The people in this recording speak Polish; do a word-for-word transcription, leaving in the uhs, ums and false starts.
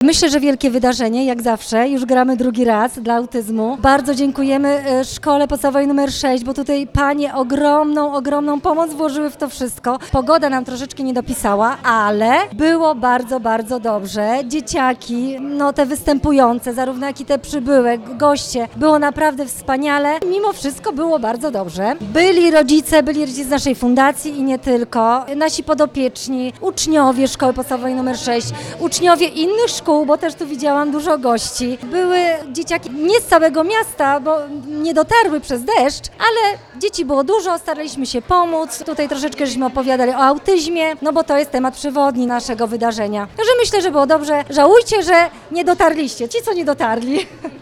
Myślę, że wielkie wydarzenie, jak zawsze. Już gramy drugi raz dla autyzmu. Bardzo dziękujemy e, Szkole Podstawowej numer sześć, bo tutaj panie ogromną, ogromną pomoc włożyły w to wszystko. Pogoda nam troszeczkę nie dopisała, ale było bardzo, bardzo dobrze. Dzieciaki, no te występujące, zarówno jak i te przybyłe, goście, było naprawdę wspaniale. Mimo wszystko było bardzo dobrze. Byli rodzice, byli rodzice z naszej fundacji i nie tylko. Nasi podopieczni, uczniowie Szkoły Podstawowej numer sześć, uczniowie innych szkół, bo też tu widziałam dużo gości. Były dzieciaki nie z całego miasta, bo nie dotarły przez deszcz, ale dzieci było dużo, staraliśmy się pomóc. Tutaj troszeczkę żeśmy opowiadali o autyzmie, no bo to jest temat przewodni naszego wydarzenia. Także myślę, że było dobrze. Żałujcie, że nie dotarliście, ci co nie dotarli.